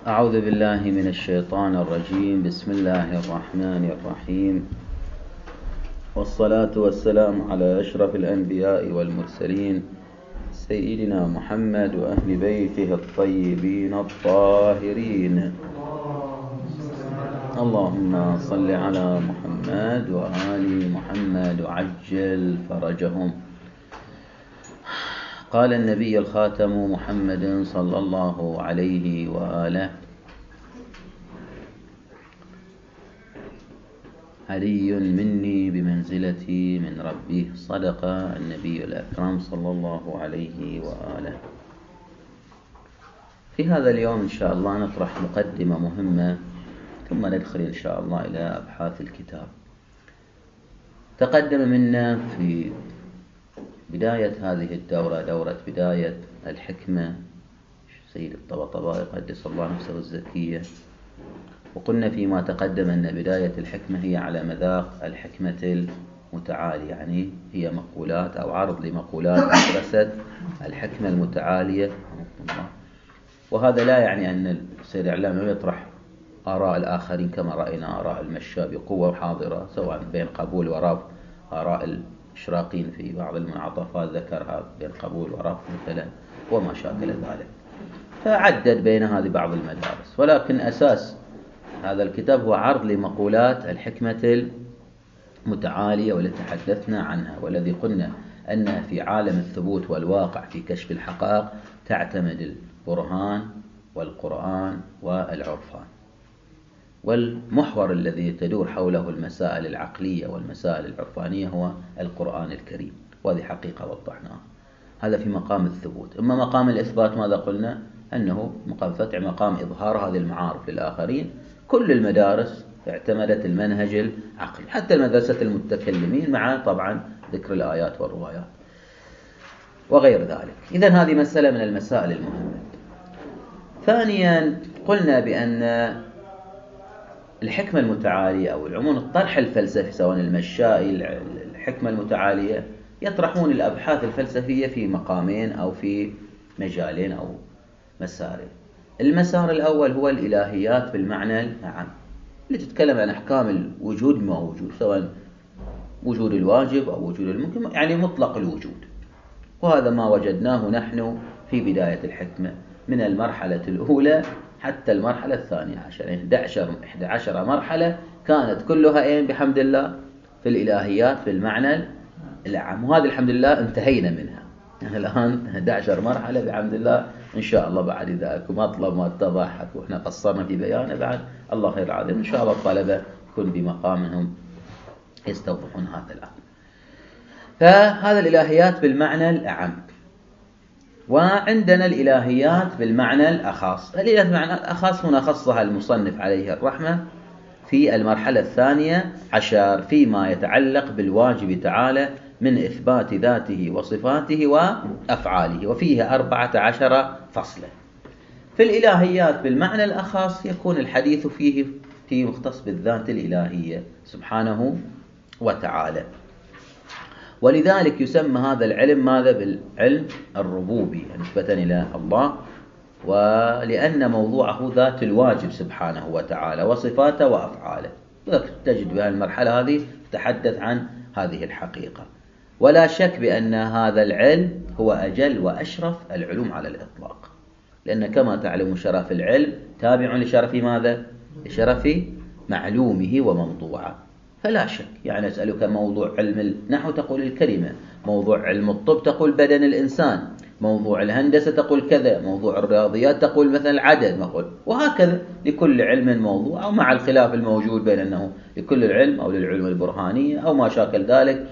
أعوذ بالله من الشيطان الرجيم. بسم الله الرحمن الرحيم، والصلاة والسلام على أشرف الأنبياء والمرسلين سيدنا محمد وأهل بيته الطيبين الطاهرين. اللهم صل على محمد وآل محمد وعجل فرجهم. قال النبي الخاتم محمد صلى الله عليه وآله: علي مني بمنزلتي من ربي. صدق النبي الأكرم صلى الله عليه وآله. في هذا اليوم إن شاء الله نطرح مقدمة مهمة، ثم ندخل إن شاء الله إلى أبحاث الكتاب. تقدم منا في بداية هذه الدورة، دورة بداية الحكمة، سيد الطبطبائي قدس الله نفسه الزكية، وقلنا فيما تقدم أن بداية الحكمة هي على مذاق الحكمة المتعالية، يعني هي مقولات أو عرض لمقولات مدرسة الحكمة المتعالية. وهذا لا يعني أن السيد الإعلام يطرح آراء الآخرين كما رأينا آراء المشاة بقوة حاضرة، سواء بين قبول ورفض. آراء الإشراقيين في بعض المنعطفات ذكرها بين قبول ورفض مثلا وما شاكل ذلك، فعدد بين هذه بعض المدارس. ولكن أساس هذا الكتاب هو عرض لمقولات الحكمة المتعالية والتي تحدثنا عنها، والذي قلنا أن في عالم الثبوت والواقع في كشف الحقائق تعتمد البرهان والقرآن والعرفان، والمحور الذي تدور حوله المسائل العقلية والمسائل العرفانية هو القرآن الكريم، وهذه حقيقة وضحناها. هذا في مقام الثبوت. أما مقام الإثبات ماذا قلنا؟ أنه مقام فتح مقام إظهار هذه المعارف للآخرين. كل المدارس اعتمدت المنهج العقلي، حتى مدرسة المتكلمين، مع طبعا ذكر الآيات والروايات وغير ذلك. إذن هذه مسألة من المسائل المهمة. ثانيا قلنا بأن الحكمة المتعالية أو العموم الطرح الفلسفي، سواء المشائي الحكمة المتعالية، يطرحون الأبحاث الفلسفية في مقامين أو في مجالين أو مسار. المسار الأول هو الإلهيات بالمعنى العام، اللي تتكلم عن أحكام الوجود ما وجود، سواء وجود الواجب أو وجود الممكن، يعني مطلق الوجود. وهذا ما وجدناه نحن في بداية الحكمة من المرحلة الأولى حتى المرحلة الثانية عشر، 11 مرحلة كانت كلها بحمد الله في الإلهيات بالمعنى العام. وهذه الحمد لله انتهينا منها. الآن 11 مرحلة بحمد الله إن شاء الله. بعد ذلك مطلب ما اتضح وإحنا قصرنا في بيانه، بعد الله خير العظيم إن شاء الله الطلبة يكون بمقامهم يستوضحون هذا الأمر. فهذا الإلهيات بالمعنى الأعم. وعندنا الإلهيات بالمعنى الأخص. الإلهيات بالمعنى الأخص هنا خصها المصنف عليه الرحمة في المرحلة الثانية عشر فيما يتعلق بالواجب تعالى من إثبات ذاته وصفاته وأفعاله، وفيه 14 فصلا. في الإلهيات بالمعنى الأخص يكون الحديث فيه مختص بالذات الإلهية سبحانه وتعالى، ولذلك يسمى هذا العلم ماذا؟ بالعلم الربوبي نسبة إلى الله، ولأن موضوعه ذات الواجب سبحانه وتعالى وصفاته وأفعاله. تجد بهذه المرحلة هذه تتحدث عن هذه الحقيقة. ولا شك بأن هذا العلم هو أجل وأشرف العلوم على الإطلاق، لأن كما تعلم شرف العلم تابع لشرف ماذا؟ لشرف معلومه وموضوعه. فلا شك، يعني أسألك موضوع علم النحو تقول الكلمة، موضوع علم الطب تقول بدن الإنسان، موضوع الهندسة تقول كذا، موضوع الرياضيات تقول مثلا العدد، وهكذا لكل علم موضوع، أو مع الخلاف الموجود بين أنه لكل العلم أو للعلم البرهانية أو ما شاكل ذلك،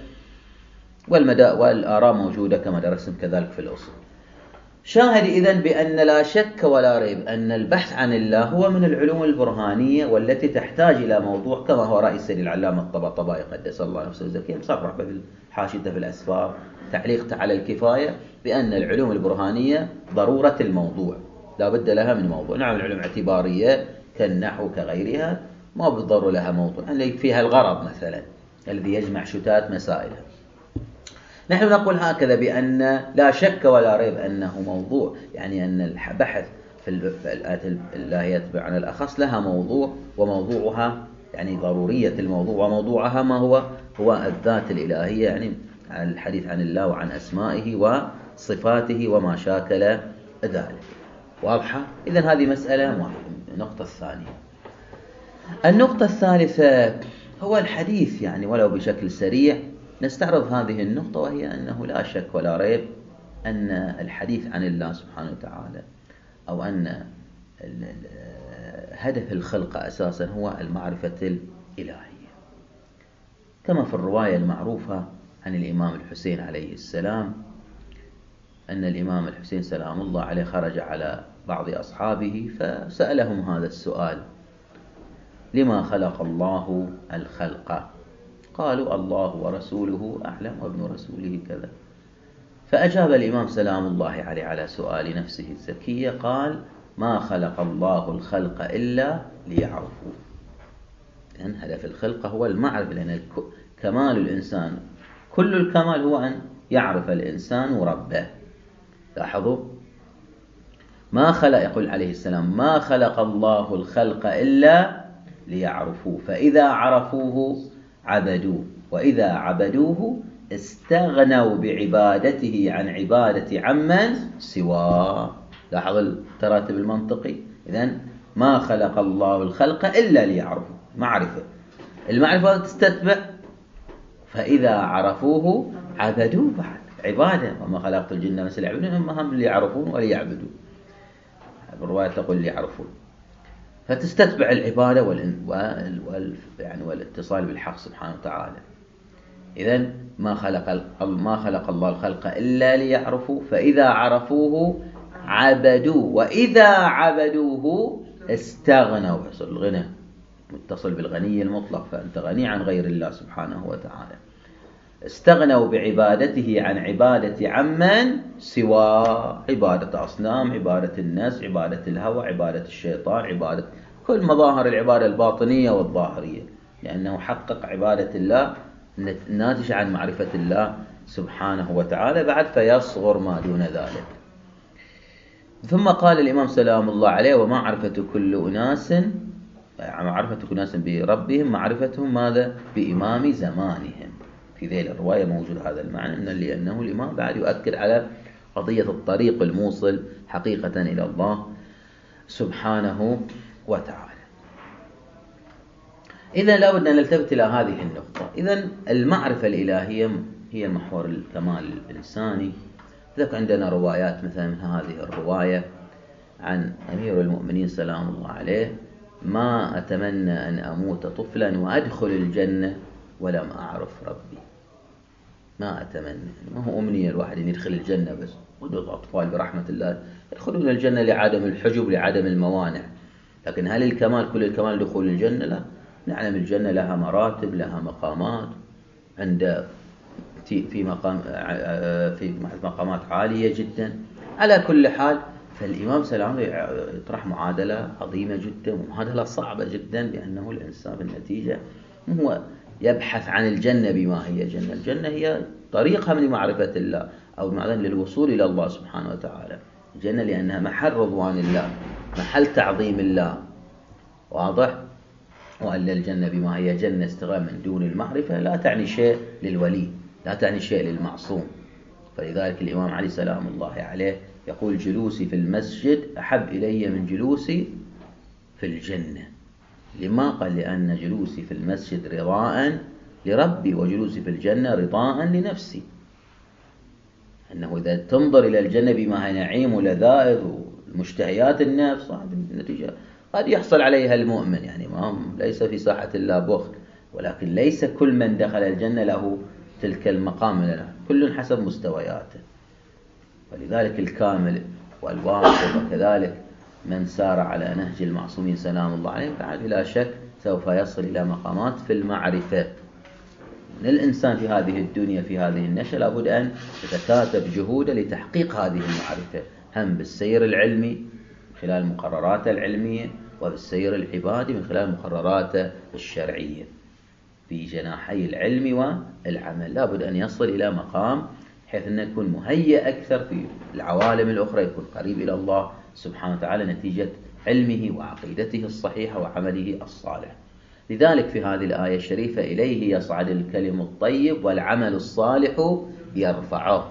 والآراء موجودة كما درسنا كذلك في الأصول. شاهد إذن بأن لا شك ولا ريب أن البحث عن الله هو من العلوم البرهانية، والتي تحتاج إلى موضوع كما هو رأي السيد العلامة الطبطبائي قدس الله نفسه الزكية، مصرح بالحاشية في الأسفار تعليق على الكفاية، بأن العلوم البرهانية ضرورة الموضوع، لا بد لها من موضوع. نعم العلوم اعتبارية كالنحو كغيرها ما بالضرورة لها موضوع، يعني فيها الغرض مثلا الذي يجمع شتات مسائلها. نحن نقول هكذا بأن لا شك ولا ريب أنه موضوع، يعني أن البحث في الآيات اللائية بمعنى الأخص لها موضوع، وموضوعها يعني ضرورية الموضوع، وموضوعها ما هو الذات الإلهية، يعني الحديث عن الله وعن أسمائه وصفاته وما شاكل ذلك. واضحة؟ إذن هذه مسألة مهمة. النقطة الثانية. النقطة الثالثة هو الحديث، يعني ولو بشكل سريع نستعرض هذه النقطة، وهي أنه لا شك ولا ريب أن الحديث عن الله سبحانه وتعالى، أو أن هدف الخلق أساسا هو المعرفة الإلهية، كما في الرواية المعروفة عن الإمام الحسين عليه السلام أن الإمام الحسين سلام الله عليه خرج على بعض أصحابه فسألهم هذا السؤال: لما خلق الله الخلق؟ قالوا: الله ورسوله أعلم وابن رسوله كذا. فأجاب الإمام سلام الله عليه على سؤال نفسه الزكية قال: ما خلق الله الخلق إلا ليعرفوه. لأن هدف الخلق هو المعرفة، لأن كمال الإنسان كل الكمال هو أن يعرف الإنسان ربه. لاحظوا، ما خلق، يقول عليه السلام: ما خلق الله الخلق إلا ليعرفوه، فإذا عرفوه عبدوه، وإذا عبدوه استغنوا بعبادته عن عبادة عمن سواه. لاحظ التراتب المنطقي. إذن ما خلق الله الخلق إلا ليعرفوه، معرفة، المعرفة تستتبع، فإذا عرفوه عبدوه بعد عبادة، وما خلقت الجن والإنس إلا ليعبدون، هم ليعرفون وليعبدون. الرواية تقول ليعرفون، فتستتبع العبادة والاتصال بالحق سبحانه وتعالى. إذن ما خلق الله الخلق إلا ليعرفوا، فإذا عرفوه عبدوه، وإذا عبدوه استغنوا. يحصل الغنى متصل بالغني المطلق، فأنت غني عن غير الله سبحانه وتعالى. استغنوا بعبادته عن عبادة عمن سوى، عبادة أصنام، عبادة الناس، عبادة الهوى، عبادة الشيطان، عبادة كل مظاهر العبادة الباطنية والظاهرية، لأنه حقق عبادة الله ناتجة عن معرفة الله سبحانه وتعالى بعد، فيصغر ما دون ذلك. ثم قال الإمام سلام الله عليه: ومعرفة كل أناس، معرفة كل أناس بربهم معرفتهم ماذا؟ بإمام زمانهم. في ذيل الرواية موجود هذا المعنى، لأنه الإمام بعد يؤكد على قضية الطريق الموصل حقيقة إلى الله سبحانه وتعالى. إذن لا بد أن نلتفت إلى هذه النقطة. إذن المعرفة الإلهية هي محور الكمال الإنساني. ذلك عندنا روايات مثلا من هذه الرواية عن أمير المؤمنين سلام الله عليه: ما أتمنى أن أموت طفلا وأدخل الجنة ولم أعرف ربي. ما أتمنى، ما هو أمنية الواحد أن يدخل الجنة بس، والأطفال برحمة الله يدخلون الجنة لعدم الحجب، لعدم الموانع. لكن هل الكمال كل الكمال دخول الجنة؟ لا. نعلم الجنة لها مراتب، لها مقامات، عند في مقامات عالية جدا. على كل حال، فالإمام سلام يطرح معادلة عظيمة جدا ومعادلة صعبة جدا، لأنه الإنسان بالنتيجة هو يبحث عن الجنة. بما هي جنة؟ الجنة هي طريقها من معرفة الله، أو معدن للوصول إلى الله سبحانه وتعالى. الجنة لأنها محل رضوان الله، محل تعظيم الله. واضح؟ وأن الجنة بما هي جنة استغام من دون المعرفة لا تعني شيء للولي، لا تعني شيء للمعصوم. فلذلك الإمام علي سلام الله عليه يقول: جلوسي في المسجد أحب إلي من جلوسي في الجنة. لما؟ قال: لأن جلوسي في المسجد رضاء لربي، وجلوسي في الجنة رضاء لنفسي. أنه إذا تنظر إلى الجنة بما هي نعيم ولذائذ ومشتهيات النفس، النتيجة قد يحصل عليها المؤمن، يعني ما ليس في ساحة الله بخل، ولكن ليس كل من دخل الجنة له تلك المقام من الله، كل حسب مستوياته. ولذلك الكامل والواصل، وكذلك من سار على نهج المعصومين سلام الله عليهم بعد بلا شك سوف يصل إلى مقامات في المعرفة. الإنسان في هذه الدنيا في هذه النشأة لابد أن يتكاتب جهوده لتحقيق هذه المعرفة، هم بالسير العلمي من خلال المقررات العلمية، وبالسير العبادي من خلال المقررات الشرعية. في جناحي العلم والعمل لابد أن يصل إلى مقام حيث أن يكون مهيئ أكثر في العوالم الأخرى، يكون قريب إلى الله سبحانه وتعالى نتيجة علمه وعقيدته الصحيحة وعمله الصالح. لذلك في هذه الآية الشريفة إليه يصعد الكلم الطيب والعمل الصالح يرفعه.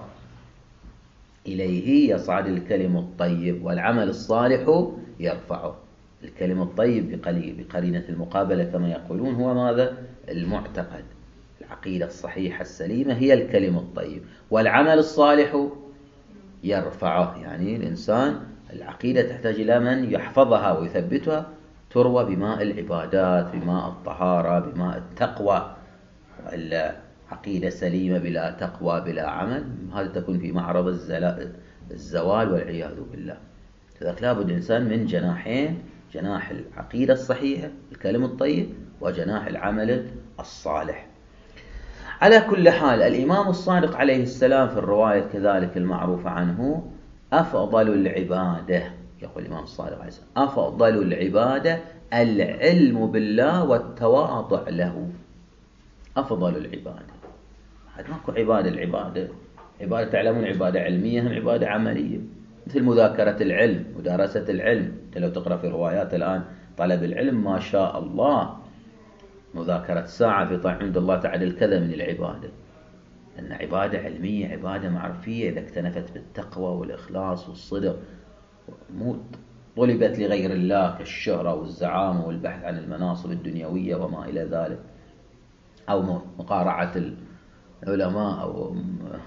إليه يصعد الكلم الطيب والعمل الصالح يرفعه. الكلم الطيب بقرينة المقابلة كما يقولون هو ماذا؟ المعتقد، العقيدة الصحيحة السليمة هي الكلم الطيب، والعمل الصالح يرفعه. يعني الإنسان العقيدة تحتاج إلى من يحفظها ويثبتها، تروى بماء العبادات، بماء الطهارة، بماء التقوى. وإلا عقيدة سليمة بلا تقوى بلا عمل، هذا تكون في معرض الزوال والعياذ بالله. لذلك لابد الإنسان من جناحين: جناح العقيدة الصحيحة الكلم الطيب، وجناح العمل الصالح. على كل حال الإمام الصادق عليه السلام في الرواية كذلك المعروفة عنه: أفضل العبادة، يقول الإمام الصادق عليه السلام: أفضل العبادة العلم بالله والتواضع له. أفضل العبادة، هذا ماكو عبادة. العبادة تعلمون عبادة علمية هم عبادة عملية، مثل مذاكرة العلم، مدارسة العلم. أنت لو تقرأ في روايات الآن طلب العلم ما شاء الله، مذاكرة ساعة في طاعة عند الله تعالى كذا من العبادة، أن عبادة علمية، عبادة معرفية إذا اكتنفت بالتقوى والإخلاص والصدق، مو طلبت لغير الله كالشهرة والزعامة والبحث عن المناصب الدنيوية وما إلى ذلك، أو مقارعة العلماء أو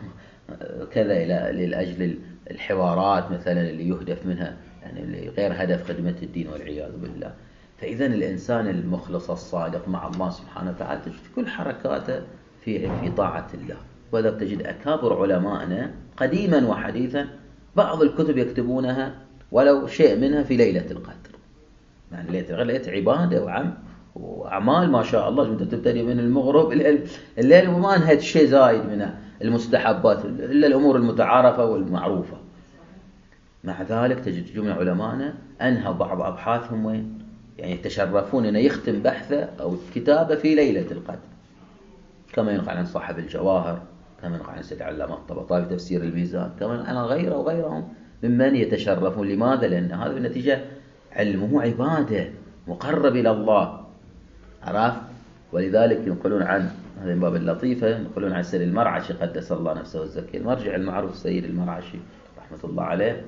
كذا لأجل الحوارات مثلا اللي يهدف منها يعني غير هدف خدمة الدين والعياذ بالله. فإذا الإنسان المخلص الصادق مع الله سبحانه وتعالى تجد كل حركاته في طاعة الله. وإذا تجد أكابر علمائنا قديما وحديثا بعض الكتب يكتبونها ولو شيء منها في ليلة القدر، يعني ليلة القدر عبادة وأعمال ما شاء الله، أنت تبتدي من المغرب إلى الليل وما انهت شيء زايد من المستحبات إلا الأمور المتعارفة والمعروفة. مع ذلك تجد جملة علمائنا أنهوا بعض أبحاثهم وين؟ يعني يتشرفون أن يختم بحثه أو كتابه في ليلة القدر، كما ينقل عن صاحب الجواهر، كما ينقل عن سيد علامة الطبطابي في تفسير الميزان، كما عن غيره وغيرهم ممن يتشرفون. لماذا؟ لأن هذا بالنتيجة علمه عبادة مقرب إلى الله، عرف. ولذلك ينقلون عن هذا من باب اللطيفة، ينقلون عن سيد المرعشي قدس الله نفسه الزكي، المرجع المعروف السيد المرعشي رحمة الله عليه،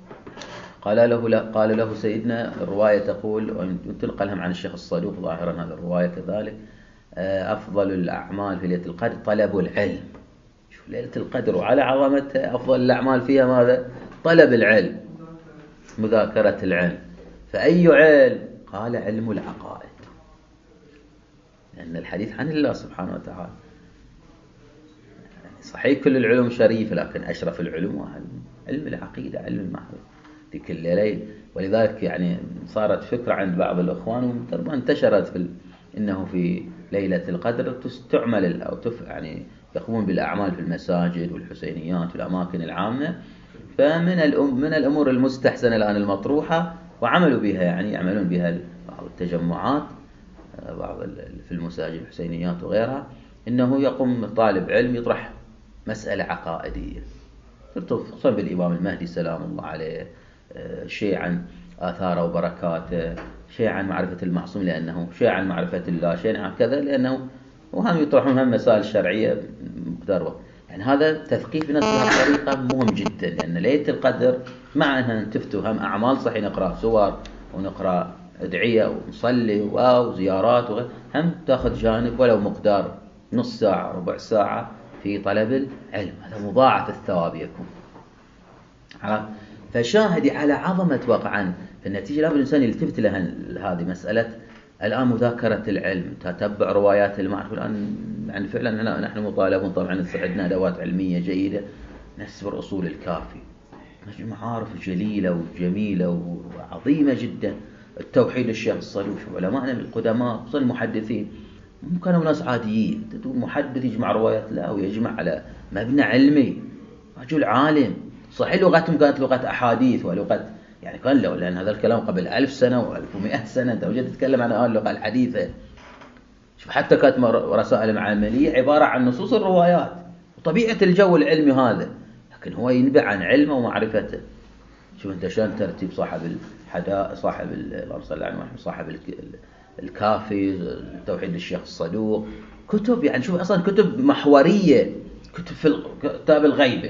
قال له سيدنا، الرواية تقول وتنقلهم عن الشيخ الصدوق ظاهرا هذا الرواية كذلك: أفضل الأعمال في ليلة القدر طلب العلم. شوف ليلة القدر وعلى عظمتها أفضل الأعمال فيها ماذا؟ طلب العلم، مذاكرة العلم. فأي علم؟ قال علم العقائد، لأن الحديث عن الله سبحانه وتعالى. صحيح كل العلوم شريفة، لكن أشرف العلوم علم العقيدة، علم المعرفة ذيك الليلة. ولذلك يعني صارت فكرة عند بعض الأخوان وانتشرت إنه في ليلة القدر تستعمل أو يعني يقومون بالأعمال في المساجد والحسينيات والأماكن العامة. فمن من الأمور المستحسنة الآن المطروحة وعملوا بها، يعني يعملون بها بعض التجمعات، بعض في المساجد الحسينيات وغيرها، إنه يقوم طالب علم يطرح مسألة عقائدية، خصوصا بالإمام المهدي سلام الله عليه، شيء عن آثاره وبركاته، شيء عن معرفة المعصوم لأنه، شيء عن معرفة الله، شيء عن كذا لأنه، وهم يطرحون هم مسائل شرعية مقدار وقت. يعني هذا تثقيف بنفس الطريقة مهم جدا، لأن ليلة القدر مع أنها تفتهم أعمال صحيح، نقرأ سور ونقرأ أدعية ونصلي وزيارات وغير، هم تأخذ جانب ولو مقدار نص ساعة ربع ساعة في طلب العلم، هذا مضاعف الثواب يكون. فشاهدي على عظمة واقعا في النتيجة لابد الإنسان يلتفت لها هذه مسألة الآن مذاكرة العلم، تتبع روايات المعرفة. الآن يعني فعلا نحن مطالبون طبعا عندنا أدوات علمية جيدة، نسبر أصول الكافي، معارف جليلة وجميلة وعظيمة جدا، التوحيد الشيخ الصدوق. علماءنا القدماء خصوصا المحدثين مو كانوا ناس عاديين، تقول محدث يجمع روايات، لا، ويجمع على مبنى علمي، رجل عالم. صحيح لغتهم كانت لغة أحاديث ولغة يعني كان له، لأن هذا الكلام قبل 1000 سنة و1100 سنة، أنت وجدت تتكلم عن اللغة الحديثة. شوف حتى كانت رسائل العملية عبارة عن نصوص الروايات وطبيعة الجو العلمي هذا، لكن هو ينبع عن علمه ومعرفته. شوف أنت شلون ترتيب صاحب الحدائق، صاحب اللهم صل على محمد، صاحب الكافي، توحيد الشيخ الصدوق، كتب يعني شوف أصلا كتب محورية، كتب في كتاب الغيبة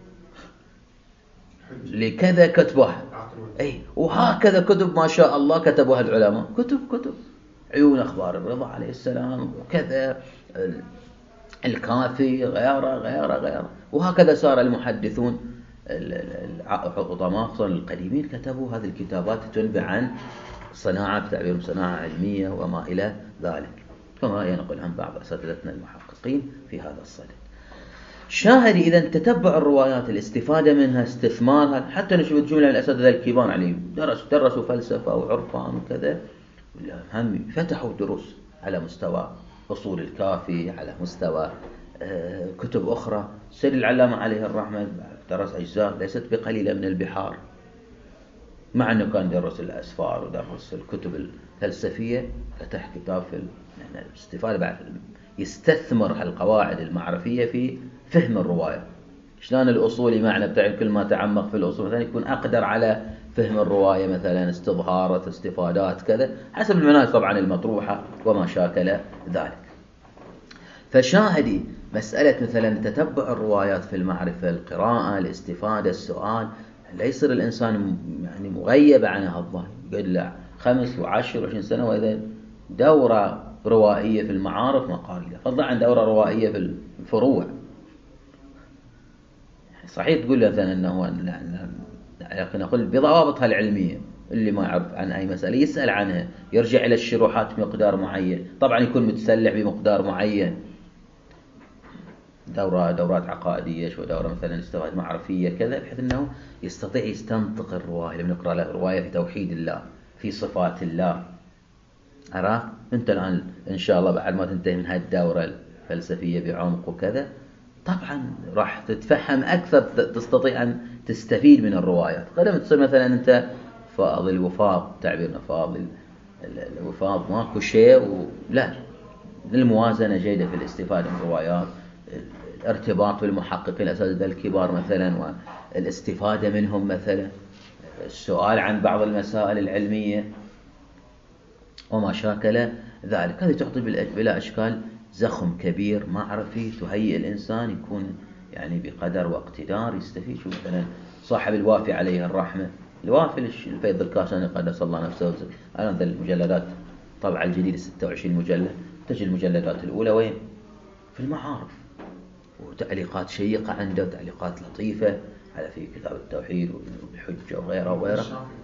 لكذا كتبها، أي وهكذا كتب ما شاء الله كتبوها العلماء، كتب عيون أخبار الرضا عليه السلام وكذا، الكافي غيره، وهكذا صار المحدثون العظماء خصوصا القديمين كتبوا هذه الكتابات تنبع عن صناعة، بتعبيرهم صناعة علمية وما إلى ذلك، كما ينقل عن بعض أساتذتنا المحققين في هذا الصدد. شاهد إذا تتبع الروايات، الاستفادة منها، استثمارها، حتى نشوف جملة من الأساتذة الكبار عليهم درسوا فلسفة وعرفان وكذا، هم فتحوا دروس على مستوى أصول الكافي، على مستوى كتب أخرى. السيد العلامة عليه الرحمة درس أجزاء ليست بقليلة من البحار، مع أنه كان درس الأسفار ودرس الكتب الفلسفية، فتح كتاب في يعني الاستفادة بعد يستثمر القواعد المعرفية في فهم الرواية. شلون الأصولي معنى بتاع كل ما تعمق في الأصول مثلا يكون أقدر على فهم الرواية، مثلا استظهارات، استفادات كذا، حسب المناهج طبعا المطروحة وما شاكل ذلك. فشاهدي مسألة مثلا تتبع الروايات في المعرفة، القراءة، الاستفادة، السؤال، لا يصير الإنسان يعني مغيب عن هالظاهر، قد له 5 و10 و20 سنة وإذا دورة روائية في المعارف ما قارئة، فضلا عن دورة روائية في الفروع. صحيح تقول مثلا أنه لكن نقول بضوابطها العلمية، اللي ما يعرف عن أي مسألة يسأل عنها، يرجع إلى الشروحات بمقدار معين، طبعا يكون متسلع بمقدار معين، دورات عقائدية، شو دورة مثلا استفادة معرفية كذا، بحيث أنه يستطيع يستنطق الرواية. لما نقرأ له رواية في توحيد الله، في صفات الله، عرفت أنت الآن إن شاء الله بعد ما تنتهي من هالدورة الفلسفية بعمق وكذا، طبعا راح تتفهم أكثر، تستطيع أن تستفيد من الروايات. قدم تصير مثلا أنت فاضل الوفاض، تعبيرنا فاضل الوفاض ماكو شيء لا، الموازنة جيدة في الاستفادة من الروايات، الارتباط بالمحققين الأساتذة الكبار مثلا والاستفادة منهم، مثلا السؤال عن بعض المسائل العلمية وما شاكل ذلك. هذه تعطي بلا أشكال زخم كبير معرفي، تهيئ الإنسان يكون يعني بقدر واقتدار يستفيد. شو مثلا صاحب الوافي عليه الرحمة، الوافي الفيض الكاشاني قدس الله نفسه، الآن ذا المجلدات طبع الجديد 26 مجلد، تجي المجلدات الأولى وين؟ في المعارف، وتعليقات شيقة عنده، وتعليقات لطيفة على في كتاب التوحيد والحجة وغيره.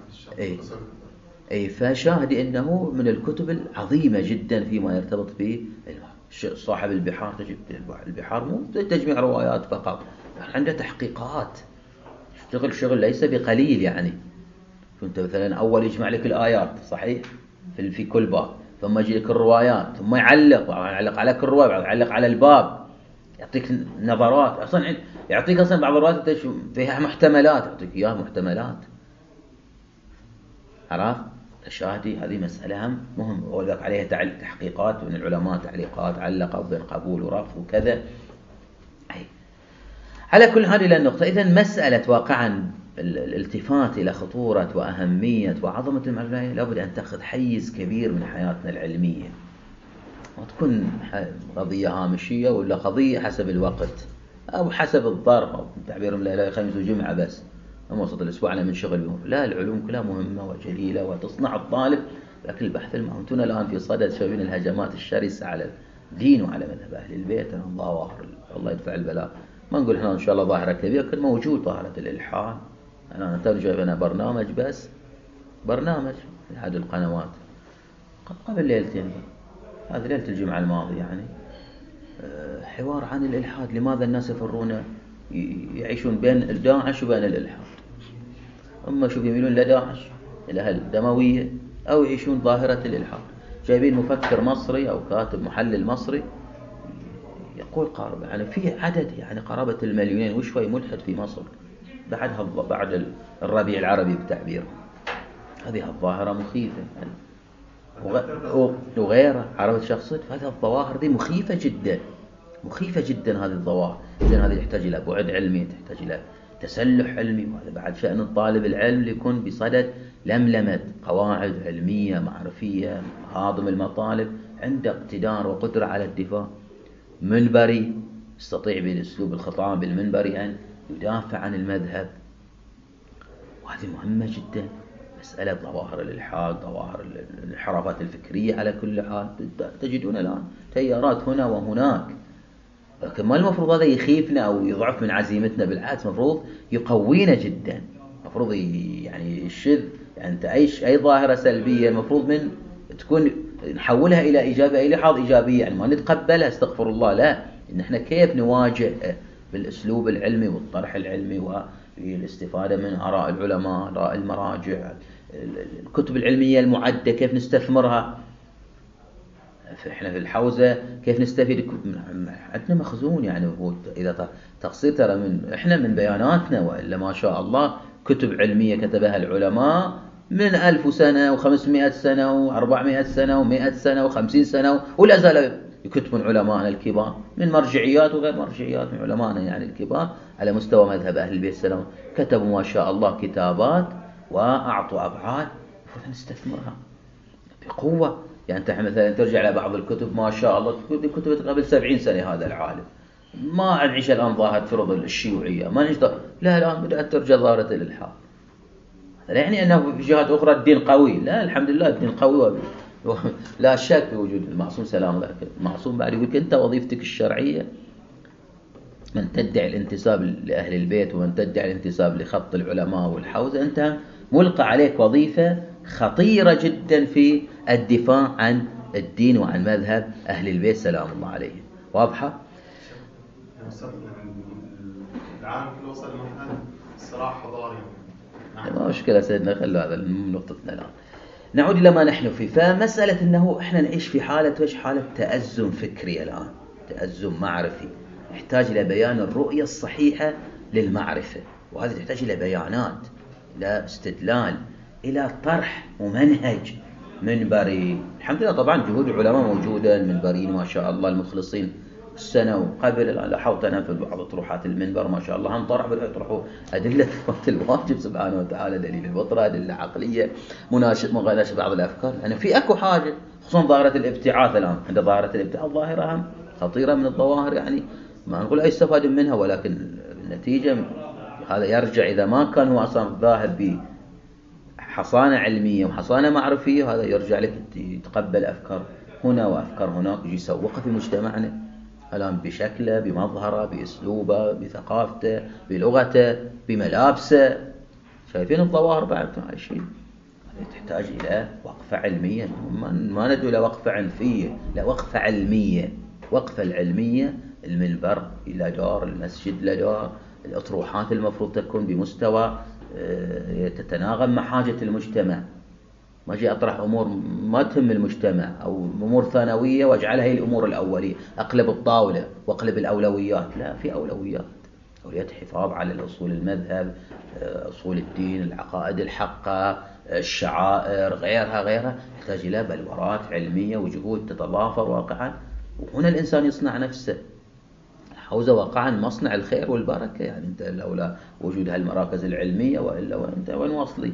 أي فشاهد أنه من الكتب العظيمة جدا فيما يرتبط به. صاحب البحار، تجد البحار مو تجميع روايات فقط، عنده تحقيقات، شغل ليس بقليل يعني. كنت مثلا أول يجمع لك الآيات صحيح في كل باب، ثم يجي لك الروايات، ثم يعلق على كل رواية، يعلق على الباب، يعطيك نظرات، أصلا يعطيك أصلا بعض الروايات فيها محتملات، يعطيك إياها محتملات، عرفت؟ الشاهدي هذه مسألة هم مهم، وذلك عليها تحقيقات من العلماء، تعليقات علقوا بين قبول ورفض وكذا. على كل هذه النقطة، إذن مسألة واقعا الالتفات إلى خطورة وأهمية وعظمة المعرفة لابد أن تأخذ حيز كبير من حياتنا العلمية، وتكون قضية هامشية ولا قضية حسب الوقت أو حسب الظرف، أو تعبيرهم لا خميس وجمعة بس وسط الأسبوع أنا من شغل بهم. لا، العلوم كلها مهمة وجليلة وتصنع الطالب، لكن البحث المعونتون الآن في صدد شايفين الهجمات الشرسة على الدين وعلى مذهب أهل البيت. الله يدفع البلاء. ما نقول إحنا إن شاء الله ظاهرة كبيرة، كان موجود ظاهرة الإلحاد. أنا ترجع أنا برنامج في أحد القنوات قبل ليلتين، هذه ليلة الجمعة الماضية يعني، حوار عن الإلحاد. لماذا الناس يفرون يعيشون بين داعش وبين الإلحاد؟ أما شوف يميلون لداعش إلى الدموية، أو يعيشون ظاهرة الإلحاد. جايبين مفكر مصري أو كاتب محلل مصري يقول قارب يعني في عدد يعني قرابة المليونين وشوي ملحد في مصر بعد الربيع العربي بتعبير. هذه الظاهرة مخيفة وغيرها، عرفت شخصيت. هذه الظواهر دي مخيفة جدا هذه الظواهر. إذن هذه تحتاج إلى بعد علمي، تحتاج إلى تسلح علمي. وهذا بعد شأن الطالب العلم يكون بصدد لملمة قواعد علمية معرفية، هاضم المطالب، عنده اقتدار وقدرة على الدفاع. منبري يستطيع بأسلوب الخطاب المنبري أن يدافع عن المذهب، وهذه مهمة جدا. مسألة ظواهر الإلحاد، ظواهر الانحرافات الفكرية على كل حال، تجدون الآن تيارات هنا وهناك، لكن ما المفروض هذا يخيفنا أو يضعف من عزيمتنا، بالعكس المفروض يقوينا جدا. المفروض يعني الشذ، يعني أنت أي ظاهرة سلبية المفروض من تكون نحولها إلى إيجابية، إلى حظ إيجابية، يعني ما نتقبلها استغفر الله، لا، إن إحنا كيف نواجه بالأسلوب العلمي والطرح العلمي والاستفادة من آراء العلماء، آراء المراجع، الكتب العلمية المعدة كيف نستثمرها. احنا في الحوزة كيف نستفيد، عندنا مخزون، يعني هو إذا تقصير ترى احنا من بياناتنا، وإلا ما شاء الله كتب علمية كتبها العلماء من 1000 سنة و500 سنة و400 سنة و100 سنة و50 سنة، ولا زال يكتبون علماءنا الكبار من مرجعيات وغير مرجعيات، من علماءنا يعني الكبار على مستوى مذهب أهل البيت السلام، كتبوا ما شاء الله كتابات وأعطوا أبعاد المفروض نستثمرها بقوة. يعني أنت مثلا ترجع لبعض الكتب ما شاء الله كتبت قبل 70 سنة، هذا العالم ما نعيش الآن ظاهرة فرض الشيوعية، ما نعيش لا، الآن بدأت ترجع ظاهرة الإلحاد. لا يعني أنه في جهات أخرى الدين قوي، لا الحمد لله الدين قوي لا شك بوجود المعصوم سلام الله عليه. المعصوم بعد يقول أنت وظيفتك الشرعية، من تدعي الانتساب لأهل البيت ومن تدعي الانتساب لخط العلماء والحوزة، أنت ملقى عليك وظيفة خطيرة جدا في الدفاع عن الدين وعن مذهب أهل البيت سلام الله عليهم. واضحة؟ العالم كله وصل لمرحلة صراع حضاري. ما مشكلة سيدنا، خلوا هذا نقطتنا الآن. نعود إلى ما نحن فيه. فمسألة أنه إحنا نعيش في حالة تأزم فكري الآن، تأزم معرفي، يحتاج إلى بيان الرؤية الصحيحة للمعرفة، وهذا تحتاج إلى بيانات، إلى استدلال، إلى طرح ممنهج منبري. الحمد لله طبعا جهود العلماء موجودة، المنبرين ما شاء الله المخلصين السنة وقبل، لاحظت أنا في بعض طروحات المنبر ما شاء الله هم طرح بدأوا يطرحوا أدلة إثبات الواجب سبحانه وتعالى، دليل الفطرة، أدلة عقلية، مناقشة بعض الأفكار. أنا في أكو حاجة خصوصا ظاهرة الابتعاث الآن، عند ظاهرة الابتعاث ظاهرة هم خطيرة من الظواهر، يعني ما نقول أي استفاد منها، ولكن النتيجة هذا يرجع إذا ما كان هو أصلا ذاهب بحصانة علمية وحصانة معرفية، هذا يرجع لك يتقبل أفكار هنا وأفكار هناك، يجي يسوقها في مجتمعنا الآن بشكله، بمظهره، بأسلوبه، بثقافته، بلغته، بملابسه. شايفين الظواهر بعد عايشين. تحتاج إلى وقفة علمية، ما ندعو إلى وقفة عنفية، لا وقفة علمية. وقفة العلمية، المنبر إلى دار، المسجد إلى دار، الأطروحات المفروض تكون بمستوى تتناغم مع حاجة المجتمع. ما أجي أطرح أمور ما تهم المجتمع أو أمور ثانوية وأجعلها هي الأمور الأولية، أقلب الطاولة وأقلب الأولويات. لا، في أولويات الحفاظ على الأصول المذهب، أصول الدين، العقائد الحقة، الشعائر، غيرها تحتاج إلى بلورات علمية وجهود تتضافر واقعا. وهنا الإنسان يصنع نفسه. الحوزة واقعا مصنع الخير والبركة، يعني أنت لولا وجود هالمراكز العلمية وإلا وأنت وين واصلي.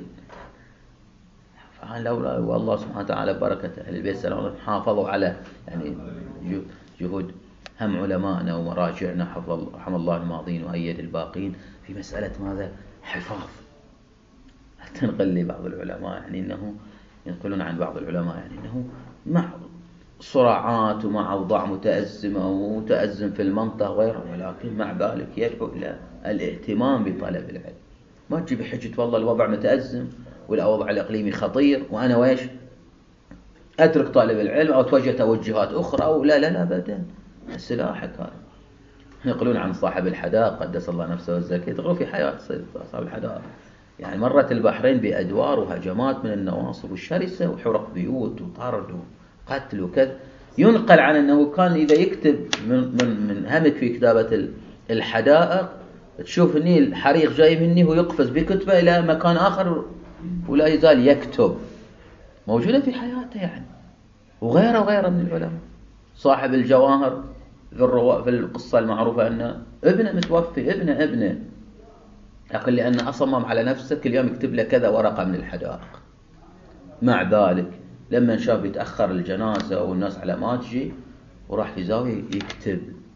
لولا والله سبحانه وتعالى بركة أهل البيت سلام حافظوا على يعني جهود هم علماءنا ومراجعنا رحم الله الماضين وأيد الباقين في مسألة ماذا؟ حفاظ. تنقل لي بعض العلماء يعني أنه ينقلون عن بعض العلماء يعني أنه مع صراعات ومع أوضاع متأزمة ومتأزم في المنطقة وغيره، ولكن مع ذلك يدعو إلى الاهتمام بطلب العلم. ما تجيب حجة والله الوضع متأزم والوضع الإقليمي خطير وأنا ويش أترك طالب العلم أو أتوجه توجهات أخرى أو لا أبدا. السلاحك هذا يقولون عن صاحب الحدائق قدس الله نفسه والزكاة، تقولوا في حياة صاحب الحدائق يعني مرت البحرين بأدوار وهجمات من النواصب الشرسة وحرق بيوت وطرد وقتل وكذا. ينقل عن أنه كان إذا يكتب من همك في كتابة الحدائق تشوف إني الحريق جاي مني ويقفز بكتبه إلى مكان آخر ولا يزال يكتب، موجودة في حياته يعني. وغيره من العلماء، صاحب الجواهر في القصة المعروفة أن ابنه متوفي، ابنه لكن لأنه أصمم على نفسه كل يوم يكتب له كذا ورقة من الحدائق. مع ذلك لما شاف يتأخر الجنازة والناس على ما تجي وراح في زاوية يكتب.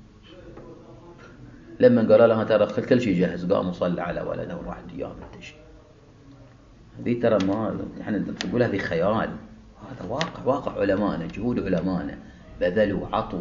لما قالوا له ترى كل شيء جاهز قام وصلى على ولده وراح ديام انتشي. هذه ترى ما يعني تقول هذه خيال، هذا واقع علمائنا، جهود علمائنا بذلوا عطوا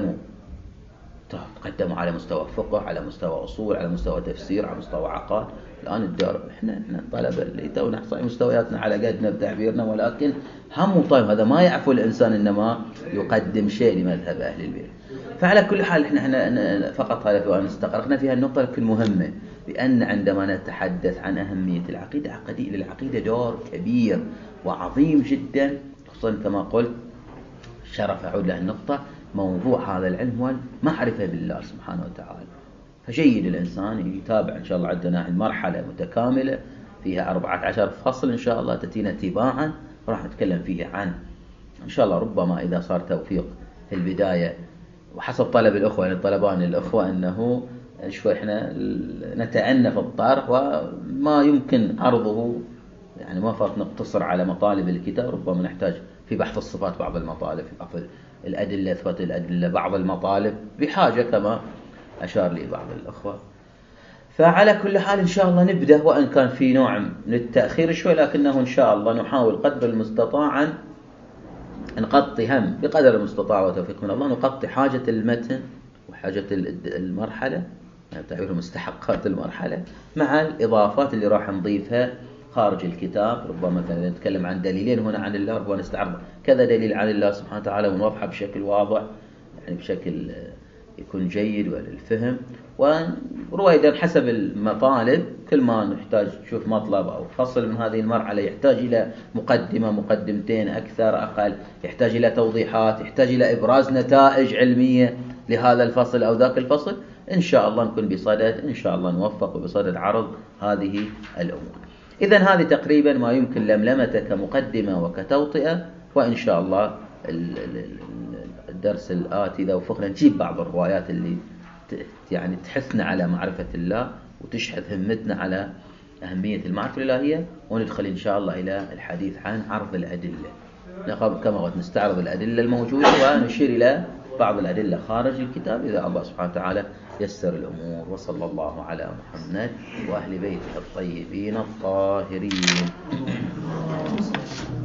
قدموا على مستوى فقه، على مستوى أصول، على مستوى تفسير، على مستوى عقائد. الآن الدار احنا طلبة اللي تونا صحيح مستوياتنا على قدنا بتعبيرنا، ولكن هم طيب هذا ما يعفو الإنسان إنما يقدم شيء لمذهب أهل البيت. فعلى كل حال احنا فقط هذا وأن استغرقنا فيها النقطة لكن مهمة، بأن عندما نتحدث عن أهمية العقيدة للعقيدة دور كبير وعظيم جدا، خصوصا كما قلت شرف أعود له النقطة موضوع هذا العلم هو المعرفة بالله سبحانه وتعالى. فجيد الإنسان يتابع إن شاء الله. عندنا المرحلة متكاملة فيها 14 فصل إن شاء الله تأتينا تباعا، راح نتكلم فيها عن إن شاء الله ربما إذا صار توفيق في البداية وحسب طلب الأخوة يعني طلبان الأخوة أنه شوي إحنا نتأنى في الطرح وما يمكن عرضه، يعني ما فات نقتصر على مطالب الكتاب، ربما نحتاج في بحث الصفات بعض المطالب، في بحث الأدلة إثبات الأدلة بعض المطالب بحاجة كما أشار لي بعض الأخوة. فعلى كل حال إن شاء الله نبدأ، وإن كان في نوع من التأخير شوي لكنه إن شاء الله نحاول قدر المستطاع أن نغطي هم بقدر المستطاع وتوفيق من الله نغطي حاجة المتن وحاجة المرحلة يعني تعبير مستحقات المرحلة مع الإضافات اللي راح نضيفها خارج الكتاب. ربما مثلا نتكلم عن دليلين هنا عن الله، ربما نستعرض كذا دليل عن الله سبحانه وتعالى ونوضحها بشكل واضح يعني بشكل يكون جيد وللفهم. ورويدا حسب المطالب كل ما نحتاج نشوف مطلب أو فصل من هذه المرحلة يحتاج إلى مقدمة مقدمتين أكثر أقل، يحتاج إلى توضيحات، يحتاج إلى إبراز نتائج علمية لهذا الفصل أو ذاك الفصل، إن شاء الله نكون بصدد إن شاء الله نوفق بصدد عرض هذه الأمور. إذن هذه تقريبا ما يمكن لملمته كمقدمة وكتوطئة، وإن شاء الله الدرس الآتي إذا وفقنا نجيب بعض الروايات اللي يعني تحثنا على معرفة الله وتشحذ همتنا على أهمية المعرفة الإلهية، وندخل إن شاء الله إلى الحديث عن عرض الأدلة. كما قلت نستعرض الأدلة الموجودة ونشير إلى بعض الأدلة خارج الكتاب إذا الله سبحانه وتعالى يسر الأمور. وصلى الله على محمد وأهل بيته الطيبين الطاهرين.